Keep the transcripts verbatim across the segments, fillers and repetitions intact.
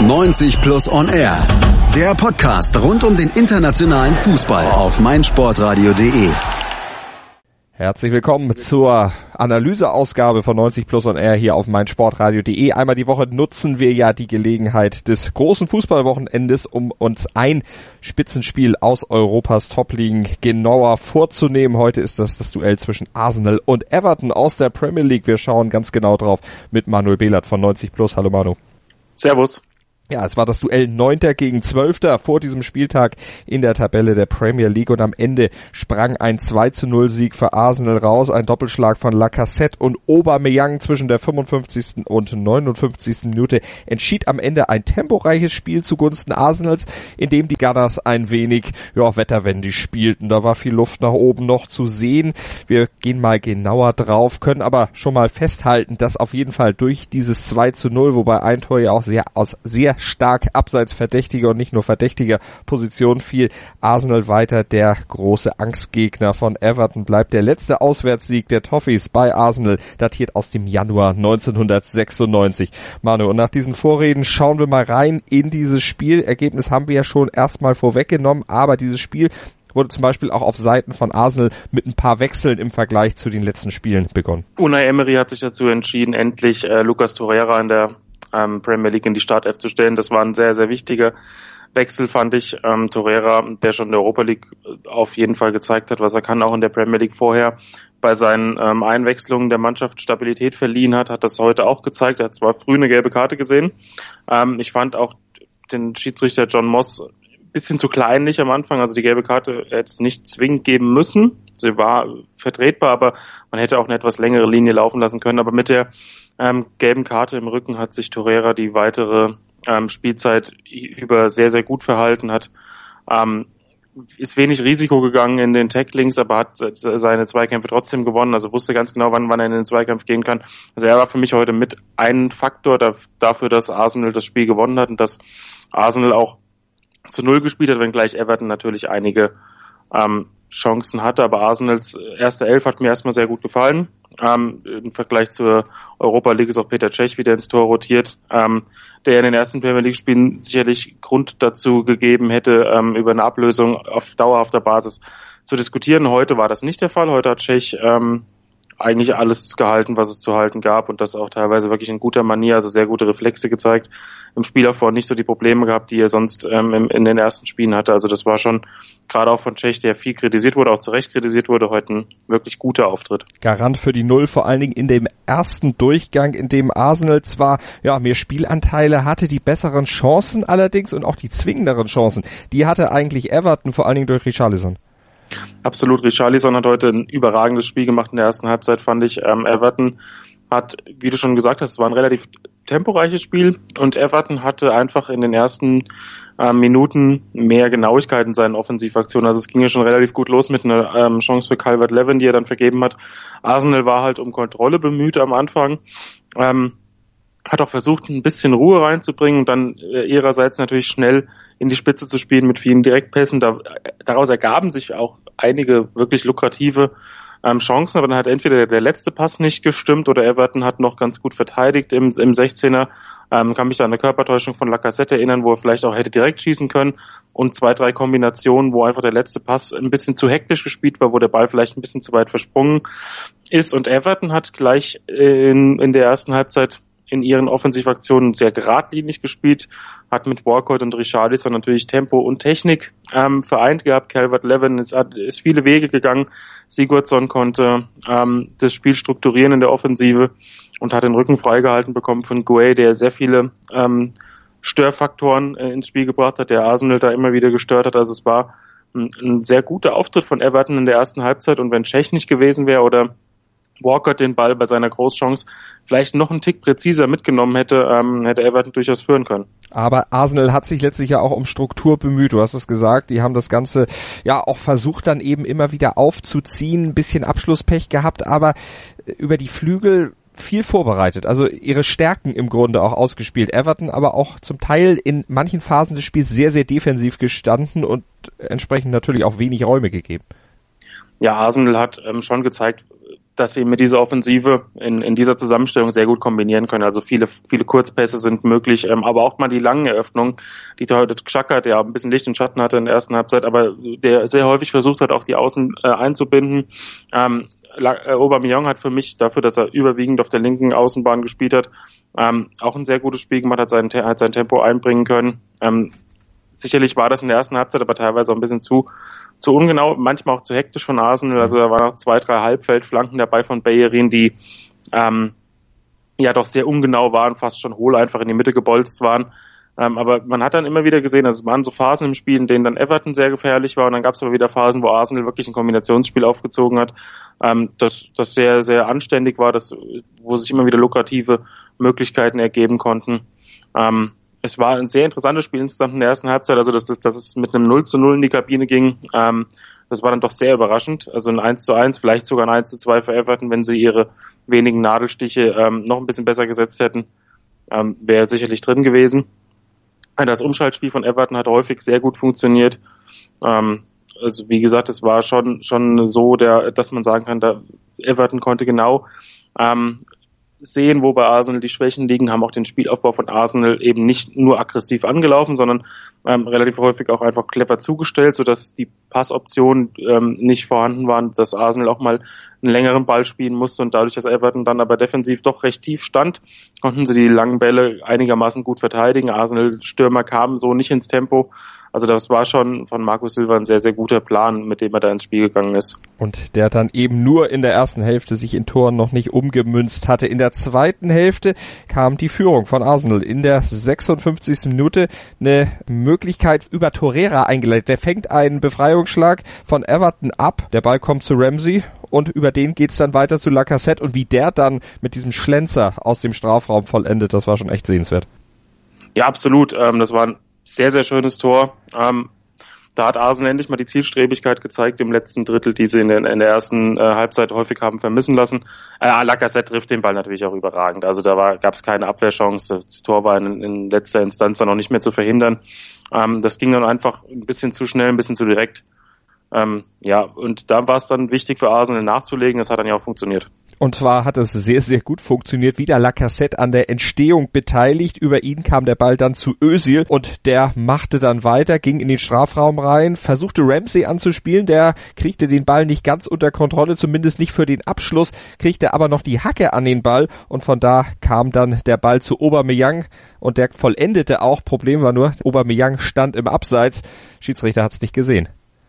neunzig Plus On Air. Der Podcast rund um den internationalen Fußball auf meinsportradio punkt de. Herzlich willkommen zur Analyseausgabe von neunzig Plus On Air hier auf meinsportradio punkt de. Einmal die Woche nutzen wir ja die Gelegenheit des großen Fußballwochenendes, um uns ein Spitzenspiel aus Europas Top-Ligen genauer vorzunehmen. Heute ist das das Duell zwischen Arsenal und Everton aus der Premier League. Wir schauen ganz genau drauf mit Manuel Behlert von neunzig Plus. Hallo Manu. Servus. Ja, es war das Duell Neunter gegen Zwölfter vor diesem Spieltag in der Tabelle der Premier League und am Ende sprang ein zwei zu null Sieg für Arsenal raus, ein Doppelschlag von Lacazette und Aubameyang zwischen der fünfundfünfzigsten und neunundfünfzigsten Minute entschied am Ende ein temporeiches Spiel zugunsten Arsenals, in dem die Gunners ein wenig ja, wetterwendig spielten. Da war viel Luft nach oben noch zu sehen. Wir gehen mal genauer drauf, können aber schon mal festhalten, dass auf jeden Fall durch dieses zwei zu null, wobei ein Tor ja auch sehr aus sehr stark abseits verdächtiger und nicht nur verdächtiger Position fiel, Arsenal weiter der große Angstgegner von Everton bleibt. Der letzte Auswärtssieg der Toffees bei Arsenal datiert aus dem Januar neunzehnhundertsechsundneunzig. Manu, und nach diesen Vorreden schauen wir mal rein in dieses Spiel. Ergebnis haben wir ja schon erstmal vorweggenommen, aber dieses Spiel wurde zum Beispiel auch auf Seiten von Arsenal mit ein paar Wechseln im Vergleich zu den letzten Spielen begonnen. Unai Emery hat sich dazu entschieden, endlich äh, Lucas Torreira in der ähm, Premier League in die Startelf zu stellen. Das war ein sehr, sehr wichtiger Wechsel, fand ich. Ähm, Torreira, der schon in der Europa League auf jeden Fall gezeigt hat, was er kann, auch in der Premier League vorher bei seinen ähm, Einwechslungen der Mannschaft Stabilität verliehen hat, hat das heute auch gezeigt. Er hat zwar früh eine gelbe Karte gesehen. Ähm, ich fand auch den Schiedsrichter John Moss bisschen zu kleinlich am Anfang, also die gelbe Karte hätte es nicht zwingend geben müssen. Sie war vertretbar, aber man hätte auch eine etwas längere Linie laufen lassen können. Aber mit der ähm, gelben Karte im Rücken hat sich Torreira die weitere ähm, Spielzeit über sehr, sehr gut verhalten, hat ähm, ist wenig Risiko gegangen in den Tacklings, aber hat seine Zweikämpfe trotzdem gewonnen, also wusste ganz genau, wann, wann er in den Zweikampf gehen kann. Also er war für mich heute mit ein Faktor dafür, dass Arsenal das Spiel gewonnen hat und dass Arsenal auch zu Null gespielt hat, wenngleich Everton natürlich einige ähm, Chancen hatte, aber Arsenals erste Elf hat mir erstmal sehr gut gefallen. Ähm, im Vergleich zur Europa League ist auch Peter Cech wieder ins Tor rotiert, ähm, der in den ersten Premier League Spielen sicherlich Grund dazu gegeben hätte, ähm, über eine Ablösung auf dauerhafter Basis zu diskutieren. Heute war das nicht der Fall. Heute hat Cech ähm, eigentlich alles gehalten, was es zu halten gab und das auch teilweise wirklich in guter Manier, also sehr gute Reflexe gezeigt. Im Spielaufbau nicht so die Probleme gehabt, die er sonst ähm, in, in den ersten Spielen hatte. Also das war schon gerade auch von Cech, der viel kritisiert wurde, auch zu Recht kritisiert wurde, heute ein wirklich guter Auftritt. Garant für die Null, vor allen Dingen in dem ersten Durchgang, in dem Arsenal zwar ja mehr Spielanteile hatte, die besseren Chancen allerdings und auch die zwingenderen Chancen, die hatte eigentlich Everton, vor allen Dingen durch Richarlison. Absolut, Richarlison hat heute ein überragendes Spiel gemacht in der ersten Halbzeit, fand ich. Ähm, Everton hat, wie du schon gesagt hast, es war ein relativ temporeiches Spiel und Everton hatte einfach in den ersten äh, Minuten mehr Genauigkeit in seinen Offensivaktionen. Also es ging ja schon relativ gut los mit einer ähm, Chance für Calvert-Lewin, die er dann vergeben hat. Arsenal war halt um Kontrolle bemüht am Anfang. Ähm, hat auch versucht, ein bisschen Ruhe reinzubringen und dann äh, ihrerseits natürlich schnell in die Spitze zu spielen mit vielen Direktpässen. Da, daraus ergaben sich auch einige wirklich lukrative ähm, Chancen, aber dann hat entweder der, der letzte Pass nicht gestimmt oder Everton hat noch ganz gut verteidigt im, im sechzehner. Ähm, kann mich da an eine Körpertäuschung von Lacazette erinnern, wo er vielleicht auch hätte direkt schießen können und zwei, drei Kombinationen, wo einfach der letzte Pass ein bisschen zu hektisch gespielt war, wo der Ball vielleicht ein bisschen zu weit versprungen ist und Everton hat gleich in, in der ersten Halbzeit in ihren Offensivaktionen sehr geradlinig gespielt, hat mit Walcott und Richarlison natürlich Tempo und Technik ähm, vereint gehabt. Calvert-Lewin ist, ist viele Wege gegangen. Sigurdsson konnte ähm, das Spiel strukturieren in der Offensive und hat den Rücken freigehalten bekommen von Gueye, der sehr viele ähm, Störfaktoren äh, ins Spiel gebracht hat, der Arsenal da immer wieder gestört hat. Also es war ein, ein sehr guter Auftritt von Everton in der ersten Halbzeit und wenn Cech nicht gewesen wäre oder Walcott den Ball bei seiner Großchance vielleicht noch einen Tick präziser mitgenommen hätte, ähm, hätte Everton durchaus führen können. Aber Arsenal hat sich letztlich ja auch um Struktur bemüht, du hast es gesagt, die haben das Ganze ja auch versucht dann eben immer wieder aufzuziehen, ein bisschen Abschlusspech gehabt, aber über die Flügel viel vorbereitet, also ihre Stärken im Grunde auch ausgespielt. Everton aber auch zum Teil in manchen Phasen des Spiels sehr, sehr defensiv gestanden und entsprechend natürlich auch wenig Räume gegeben. Ja, Arsenal hat ähm, schon gezeigt, dass sie mit dieser Offensive in, in dieser Zusammenstellung sehr gut kombinieren können. Also viele, viele Kurzpässe sind möglich, ähm, aber auch mal die langen Eröffnungen, die heute Xhaka, der ein bisschen Licht und Schatten hatte in der ersten Halbzeit, aber der sehr häufig versucht hat, auch die Außen äh, einzubinden. Ähm, äh, Aubameyang hat für mich dafür, dass er überwiegend auf der linken Außenbahn gespielt hat, ähm, auch ein sehr gutes Spiel gemacht, hat sein, hat sein Tempo einbringen können. Ähm, sicherlich war das in der ersten Halbzeit aber teilweise auch ein bisschen zu zu ungenau, manchmal auch zu hektisch von Arsenal. Also da waren noch zwei, drei Halbfeldflanken dabei von Bellerin, die ähm, ja doch sehr ungenau waren, fast schon hohl einfach in die Mitte gebolzt waren. Ähm, aber man hat dann immer wieder gesehen, dass es waren so Phasen im Spiel, in denen dann Everton sehr gefährlich war und dann gab es aber wieder Phasen, wo Arsenal wirklich ein Kombinationsspiel aufgezogen hat, ähm, das, das sehr, sehr anständig war, das, wo sich immer wieder lukrative Möglichkeiten ergeben konnten. Ähm, Es war ein sehr interessantes Spiel insgesamt in der ersten Halbzeit, also dass, dass, dass es mit einem null zu null in die Kabine ging, ähm, das war dann doch sehr überraschend. Also ein eins zu eins, vielleicht sogar ein eins zu zwei für Everton, wenn sie ihre wenigen Nadelstiche ähm, noch ein bisschen besser gesetzt hätten, ähm, wäre sicherlich drin gewesen. Das Umschaltspiel von Everton hat häufig sehr gut funktioniert. Ähm, also wie gesagt, es war schon schon so, der, dass man sagen kann, da Everton konnte genau ähm, sehen, wo bei Arsenal die Schwächen liegen, haben auch den Spielaufbau von Arsenal eben nicht nur aggressiv angelaufen, sondern ähm, relativ häufig auch einfach clever zugestellt, sodass die Passoptionen ähm, nicht vorhanden waren, dass Arsenal auch mal einen längeren Ball spielen musste und dadurch, dass Everton dann aber defensiv doch recht tief stand, konnten sie die langen Bälle einigermaßen gut verteidigen. Arsenal-Stürmer kamen so nicht ins Tempo. Also das war schon von Marco Silva ein sehr, sehr guter Plan, mit dem er da ins Spiel gegangen ist. Und der dann eben nur in der ersten Hälfte sich in Toren noch nicht umgemünzt hatte. In der zweiten Hälfte kam die Führung von Arsenal. In der sechsundfünfzigsten Minute eine Möglichkeit über Torreira eingeleitet. Der fängt einen Befreiungsschlag von Everton ab. Der Ball kommt zu Ramsey und über den geht's dann weiter zu Lacazette. Und wie der dann mit diesem Schlenzer aus dem Strafraum vollendet, das war schon echt sehenswert. Ja, absolut. Ähm, das war ein sehr, sehr schönes Tor. Ähm, da hat Arsenal endlich mal die Zielstrebigkeit gezeigt im letzten Drittel, die sie in der, in der ersten äh, Halbzeit häufig haben vermissen lassen. Äh, Lacazette trifft den Ball natürlich auch überragend. Also da gab es keine Abwehrchance. Das Tor war in, in letzter Instanz dann noch nicht mehr zu verhindern. Ähm, das ging dann einfach ein bisschen zu schnell, ein bisschen zu direkt. Ähm, ja, und da war es dann wichtig für Arsenal nachzulegen. Das hat dann ja auch funktioniert. Und zwar hat es sehr, sehr gut funktioniert. Wieder Lacazette an der Entstehung beteiligt. Über ihn kam der Ball dann zu Özil und der machte dann weiter, ging in den Strafraum rein, versuchte Ramsey anzuspielen. Der kriegte den Ball nicht ganz unter Kontrolle, zumindest nicht für den Abschluss, kriegte aber noch die Hacke an den Ball und von da kam dann der Ball zu Aubameyang und der vollendete auch. Problem war nur, Aubameyang stand im Abseits. Schiedsrichter hat es nicht gesehen.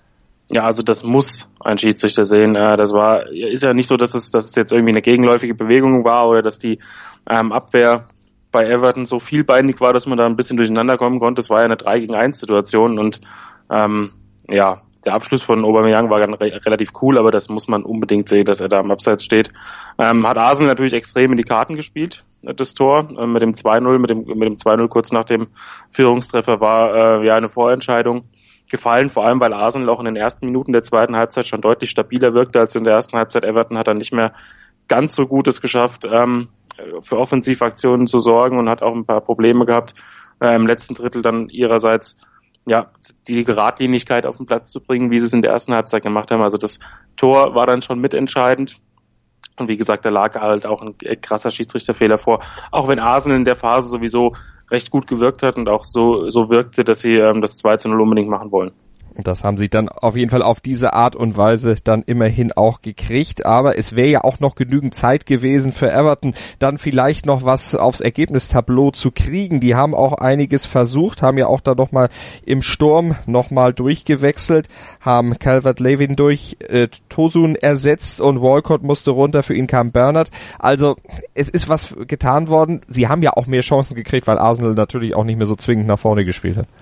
Ja, also das muss ein Schiedsrichter sehen. Das war, ist ja nicht so, dass es, dass es jetzt irgendwie eine gegenläufige Bewegung war oder dass die ähm, Abwehr bei Everton so vielbeinig war, dass man da ein bisschen durcheinander kommen konnte. Es war ja eine drei gegen eins Situation und ähm, ja, der Abschluss von Aubameyang war dann re- relativ cool, aber das muss man unbedingt sehen, dass er da am Abseits steht. Ähm, hat Arsenal natürlich extrem in die Karten gespielt, das Tor. Ähm, mit dem zwei null, mit dem, mit dem zwei null kurz nach dem Führungstreffer war äh, ja eine Vorentscheidung gefallen, vor allem weil Arsenal auch in den ersten Minuten der zweiten Halbzeit schon deutlich stabiler wirkte als in der ersten Halbzeit. Everton hat dann nicht mehr ganz so Gutes geschafft, ähm, für Offensivaktionen zu sorgen und hat auch ein paar Probleme gehabt, äh, im letzten Drittel dann ihrerseits ja die Geradlinigkeit auf den Platz zu bringen, wie sie es in der ersten Halbzeit gemacht haben. Also das Tor war dann schon mitentscheidend. Und wie gesagt, da lag halt auch ein krasser Schiedsrichterfehler vor. Auch wenn Arsenal in der Phase sowieso recht gut gewirkt hat und auch so so wirkte, dass sie ähm, das zwei zu null unbedingt machen wollen. Und das haben sie dann auf jeden Fall auf diese Art und Weise dann immerhin auch gekriegt. Aber es wäre ja auch noch genügend Zeit gewesen für Everton, dann vielleicht noch was aufs Ergebnistableau zu kriegen. Die haben auch einiges versucht, haben ja auch da nochmal im Sturm nochmal durchgewechselt, haben Calvert-Lewin durch äh, Tosun ersetzt und Walcott musste runter, für ihn kam Bernard. Also es ist was getan worden. Sie haben ja auch mehr Chancen gekriegt, weil Arsenal natürlich auch nicht mehr so zwingend nach vorne gespielt hat.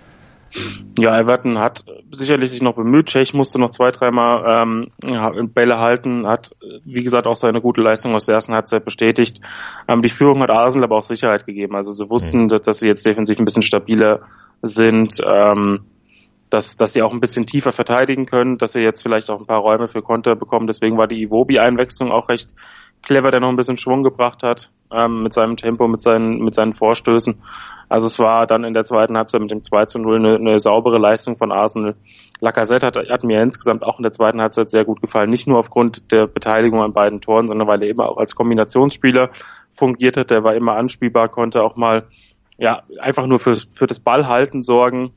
Ja, Everton hat sicherlich sich noch bemüht. Cech musste noch zwei, dreimal ähm, Bälle halten, hat, wie gesagt, auch seine gute Leistung aus der ersten Halbzeit bestätigt. Ähm, die Führung hat Arsenal aber auch Sicherheit gegeben. Also sie wussten, dass, dass sie jetzt defensiv ein bisschen stabiler sind. Ähm, dass, dass sie auch ein bisschen tiefer verteidigen können, dass sie jetzt vielleicht auch ein paar Räume für Konter bekommen. Deswegen war die Iwobi-Einwechslung auch recht clever, der noch ein bisschen Schwung gebracht hat, ähm, mit seinem Tempo, mit seinen, mit seinen Vorstößen. Also es war dann in der zweiten Halbzeit mit dem zwei zu null eine, eine saubere Leistung von Arsenal. Lacazette hat, hat mir insgesamt auch in der zweiten Halbzeit sehr gut gefallen. Nicht nur aufgrund der Beteiligung an beiden Toren, sondern weil er immer auch als Kombinationsspieler fungiert hat. Der war immer anspielbar, konnte auch mal, ja, einfach nur für, für das Ballhalten sorgen.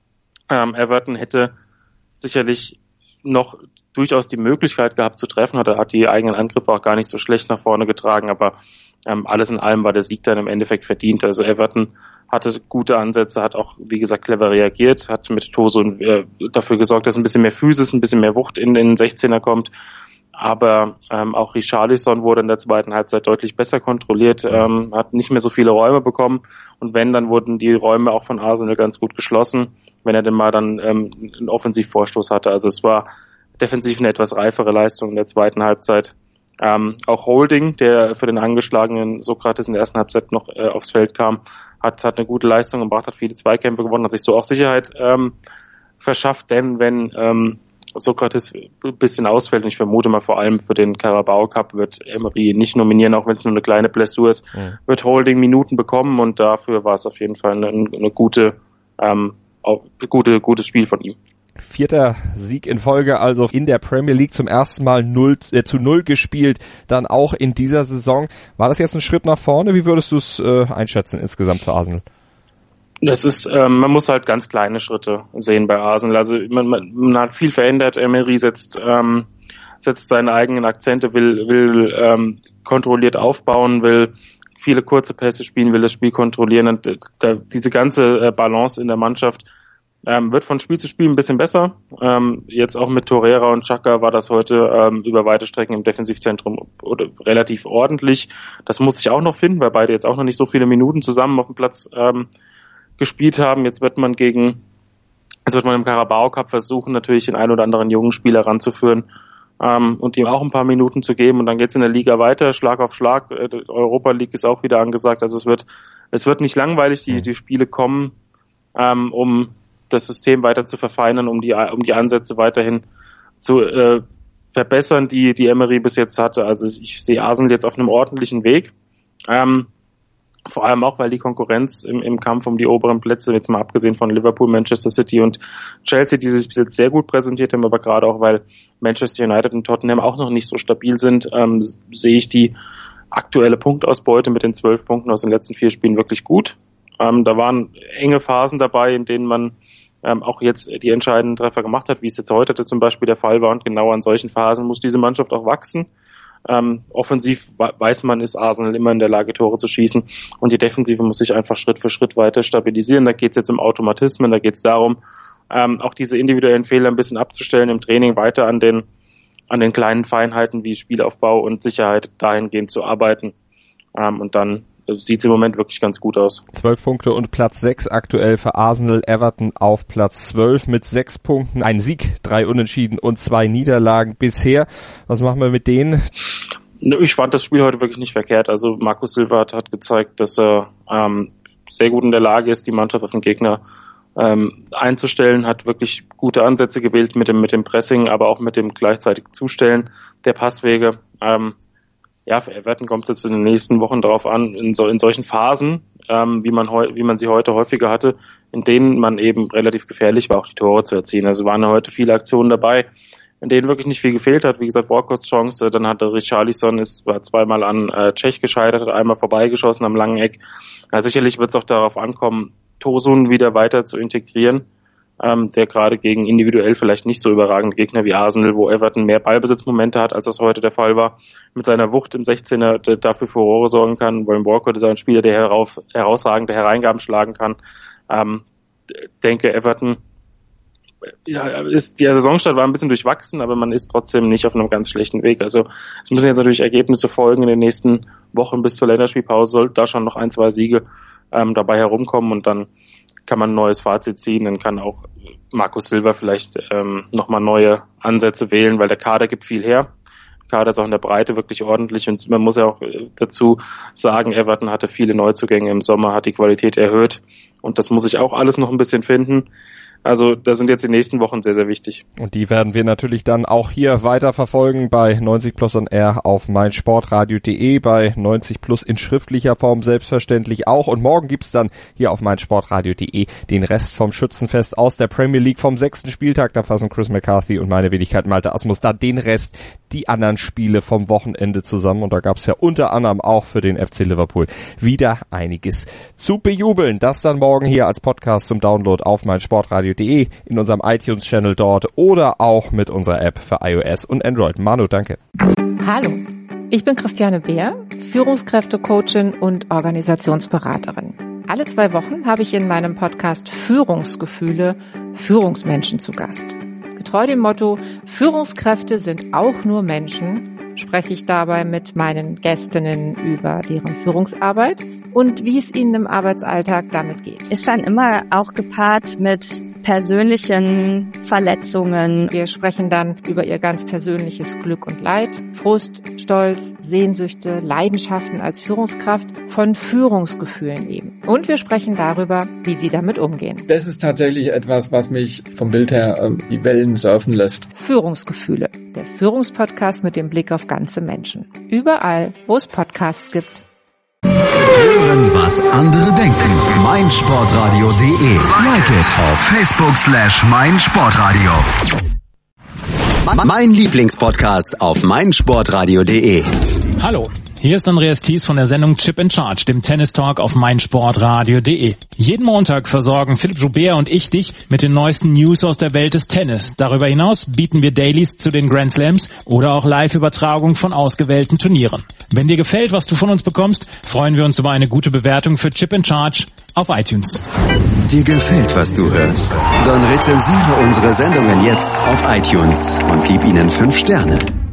Ähm, Everton hätte sicherlich noch durchaus die Möglichkeit gehabt zu treffen, hat, hat die eigenen Angriffe auch gar nicht so schlecht nach vorne getragen, aber ähm, alles in allem war der Sieg dann im Endeffekt verdient. Also Everton hatte gute Ansätze, hat auch, wie gesagt, clever reagiert, hat mit Tosun äh, dafür gesorgt, dass ein bisschen mehr Physis, ein bisschen mehr Wucht in den sechzehner kommt, aber ähm, auch Richarlison wurde in der zweiten Halbzeit deutlich besser kontrolliert, ähm, hat nicht mehr so viele Räume bekommen und wenn, dann wurden die Räume auch von Arsenal ganz gut geschlossen, wenn er denn mal dann ähm, einen Offensivvorstoß hatte. Also es war defensiv eine etwas reifere Leistung in der zweiten Halbzeit. Ähm, auch Holding, der für den angeschlagenen Sokrates in der ersten Halbzeit noch äh, aufs Feld kam, hat, hat eine gute Leistung gebracht, hat viele Zweikämpfe gewonnen, hat sich so auch Sicherheit ähm, verschafft, denn wenn ähm, Sokrates ein bisschen ausfällt, und ich vermute mal vor allem für den Carabao Cup wird Emery nicht nominieren, auch wenn es nur eine kleine Blessur ist, mhm. wird Holding Minuten bekommen und dafür war es auf jeden Fall eine, eine gute, ähm, gute, gutes Spiel von ihm. Vierter Sieg in Folge, also in der Premier League zum ersten Mal null äh, zu null gespielt, dann auch in dieser Saison. War das jetzt ein Schritt nach vorne? Wie würdest du es äh, einschätzen insgesamt für Arsenal? Das ist, ähm, man muss halt ganz kleine Schritte sehen bei Arsenal. Also man, man, man hat viel verändert. Emery setzt, ähm, setzt seine eigenen Akzente, will, will ähm, kontrolliert aufbauen, will viele kurze Pässe spielen, will das Spiel kontrollieren. Und äh, da, diese ganze äh, Balance in der Mannschaft Ähm, wird von Spiel zu Spiel ein bisschen besser. Ähm, jetzt auch mit Torreira und Xhaka war das heute ähm, über weite Strecken im Defensivzentrum oder relativ ordentlich. Das muss ich auch noch finden, weil beide jetzt auch noch nicht so viele Minuten zusammen auf dem Platz ähm, gespielt haben. Jetzt wird man gegen, jetzt wird man im Carabao Cup versuchen, natürlich den einen oder anderen jungen Spieler ranzuführen ähm, und ihm auch ein paar Minuten zu geben. Und dann geht's in der Liga weiter, Schlag auf Schlag. Äh, Europa League ist auch wieder angesagt. Also es wird, es wird nicht langweilig. Die, die Spiele kommen, ähm, um das System weiter zu verfeinern, um die um die Ansätze weiterhin zu äh, verbessern, die die Emery bis jetzt hatte. Also ich sehe Arsenal jetzt auf einem ordentlichen Weg. Ähm, vor allem auch, weil die Konkurrenz im, im Kampf um die oberen Plätze, jetzt mal abgesehen von Liverpool, Manchester City und Chelsea, die sich bis jetzt sehr gut präsentiert haben, aber gerade auch, weil Manchester United und Tottenham auch noch nicht so stabil sind, ähm, sehe ich die aktuelle Punktausbeute mit den zwölf Punkten aus den letzten vier Spielen wirklich gut. Ähm, da waren enge Phasen dabei, in denen man ähm, auch jetzt die entscheidenden Treffer gemacht hat, wie es jetzt heute zum Beispiel der Fall war. Und genau an solchen Phasen muss diese Mannschaft auch wachsen. Ähm, offensiv weiß man, ist Arsenal immer in der Lage, Tore zu schießen. Und die Defensive muss sich einfach Schritt für Schritt weiter stabilisieren. Da geht es jetzt um Automatismen, da geht es darum, ähm, auch diese individuellen Fehler ein bisschen abzustellen im Training, weiter an den an den kleinen Feinheiten wie Spielaufbau und Sicherheit dahingehend zu arbeiten. Ähm, und dann sieht es im Moment wirklich ganz gut aus. Zwölf Punkte und Platz sechs aktuell für Arsenal, Everton auf Platz zwölf mit sechs Punkten. Ein Sieg, drei Unentschieden und zwei Niederlagen bisher. Was machen wir mit denen? Ich fand das Spiel heute wirklich nicht verkehrt. Also Marco Silva hat, hat gezeigt, dass er ähm, sehr gut in der Lage ist, die Mannschaft auf den Gegner ähm, einzustellen, hat wirklich gute Ansätze gewählt mit dem mit dem Pressing, aber auch mit dem gleichzeitigen Zustellen der Passwege. Ähm, Ja, für Everton kommt es jetzt in den nächsten Wochen darauf an, in, so, in solchen Phasen, ähm, wie man heu, wie man sie heute häufiger hatte, in denen man eben relativ gefährlich war, auch die Tore zu erzielen. Also waren heute viele Aktionen dabei, in denen wirklich nicht viel gefehlt hat. Wie gesagt, Walcotts Chance, dann hatte Richarlison, ist war zweimal an äh, Cech gescheitert, hat einmal vorbeigeschossen am langen Eck. Ja, sicherlich wird es auch darauf ankommen, Tosun wieder weiter zu integrieren. Ähm, der gerade gegen individuell vielleicht nicht so überragende Gegner wie Arsenal, wo Everton mehr Ballbesitzmomente hat, als das heute der Fall war, mit seiner Wucht im sechzehner dafür Furore sorgen kann. William Walcott ist ein Spieler, der herauf, herausragende Hereingaben schlagen kann. Ähm, denke, Everton, ja, ist, die Saisonstart war ein bisschen durchwachsen, aber man ist trotzdem nicht auf einem ganz schlechten Weg. Also es müssen jetzt natürlich Ergebnisse folgen in den nächsten Wochen bis zur Länderspielpause, sollte da schon noch ein, zwei Siege ähm, dabei herumkommen und dann kann man ein neues Fazit ziehen, dann kann auch Marco Silva vielleicht ähm, nochmal neue Ansätze wählen, weil der Kader gibt viel her. Der Kader ist auch in der Breite wirklich ordentlich und man muss ja auch dazu sagen, Everton hatte viele Neuzugänge im Sommer, hat die Qualität erhöht und das muss ich auch alles noch ein bisschen finden. Also das sind jetzt die nächsten Wochen sehr, sehr wichtig. Und die werden wir natürlich dann auch hier weiter verfolgen bei neunzig Plus on Air auf meinsportradio punkt de, bei neunzig Plus in schriftlicher Form selbstverständlich auch. Und morgen gibt's dann hier auf meinsportradio punkt de den Rest vom Schützenfest aus der Premier League vom sechsten Spieltag. Da fassen Chris McCarthy und meine Wenigkeit Malte Asmus da den Rest, die anderen Spiele vom Wochenende zusammen. Und da gab's ja unter anderem auch für den F C Liverpool wieder einiges zu bejubeln. Das dann morgen hier als Podcast zum Download auf meinsportradio punkt de, in unserem iTunes-Channel dort oder auch mit unserer App für iOS und Android. Manu, danke. Hallo, ich bin Christiane Beer, Führungskräfte-Coachin und Organisationsberaterin. Alle zwei Wochen habe ich in meinem Podcast Führungsgefühle Führungsmenschen zu Gast. Getreu dem Motto, Führungskräfte sind auch nur Menschen, spreche ich dabei mit meinen Gästinnen über deren Führungsarbeit und wie es ihnen im Arbeitsalltag damit geht. Ist dann immer auch gepaart mit persönlichen Verletzungen. Wir sprechen dann über ihr ganz persönliches Glück und Leid, Frust, Stolz, Sehnsüchte, Leidenschaften als Führungskraft, von Führungsgefühlen eben. Und wir sprechen darüber, wie sie damit umgehen. Das ist tatsächlich etwas, was mich vom Bild her äh, die Wellen surfen lässt. Führungsgefühle, der Führungspodcast mit dem Blick auf ganze Menschen. Überall, wo es Podcasts gibt. Hören, was andere denken. meinsportradio punkt de. Like it auf Facebook slash meinsportradio. Mein Lieblingspodcast auf meinsportradio punkt de. Hallo, hier ist Andreas Thies von der Sendung Chip in Charge, dem Tennis-Talk auf meinsportradio punkt de. Jeden Montag versorgen Philipp Joubert und ich dich mit den neuesten News aus der Welt des Tennis. Darüber hinaus bieten wir Dailies zu den Grand Slams oder auch Live-Übertragungen von ausgewählten Turnieren. Wenn dir gefällt, was du von uns bekommst, freuen wir uns über eine gute Bewertung für Chip in Charge auf iTunes. Dir gefällt, was du hörst? Dann rezensiere unsere Sendungen jetzt auf iTunes und gib ihnen fünf Sterne.